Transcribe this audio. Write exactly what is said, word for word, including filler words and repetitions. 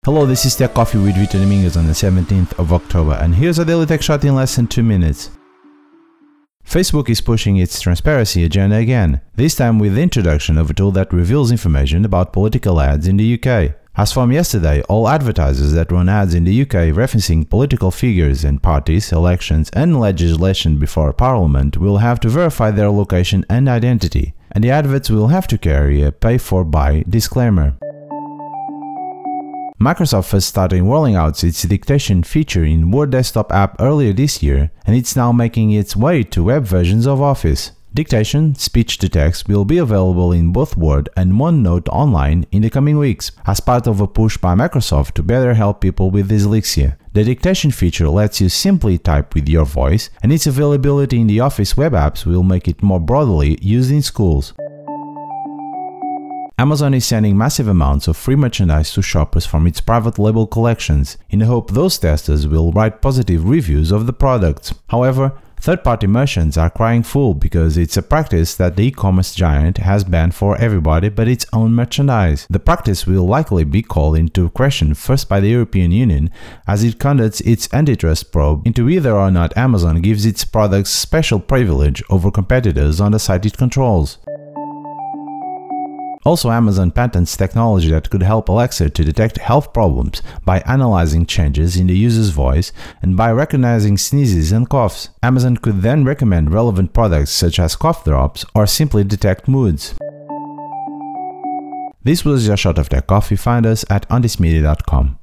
Hello, this is Tech Coffee with Vitor Dominguez on the seventeenth of October, and here's a daily tech shot in less than two minutes. Facebook is pushing its transparency agenda again, this time with the introduction of a tool that reveals information about political ads in the U K. As from yesterday, all advertisers that run ads in the U K referencing political figures and parties, elections and legislation before Parliament will have to verify their location and identity, and the adverts will have to carry a pay-for-buy disclaimer. Microsoft first started rolling out its dictation feature in Word desktop app earlier this year, and it's now making its way to web versions of Office. Dictation, speech-to-text, will be available in both Word and OneNote online in the coming weeks, as part of a push by Microsoft to better help people with dyslexia. The dictation feature lets you simply type with your voice, and its availability in the Office web apps will make it more broadly used in schools. Amazon is sending massive amounts of free merchandise to shoppers from its private label collections, in the hope those testers will write positive reviews of the products. However, third-party merchants are crying fool because it's a practice that the e-commerce giant has banned for everybody but its own merchandise. The practice will likely be called into question first by the European Union as it conducts its antitrust probe into whether or not Amazon gives its products special privilege over competitors on the site it controls. Also, Amazon patents technology that could help Alexa to detect health problems by analyzing changes in the user's voice and by recognizing sneezes and coughs. Amazon could then recommend relevant products such as cough drops or simply detect moods. This was your shot of Tech Coffee. Find us at on this media dot com.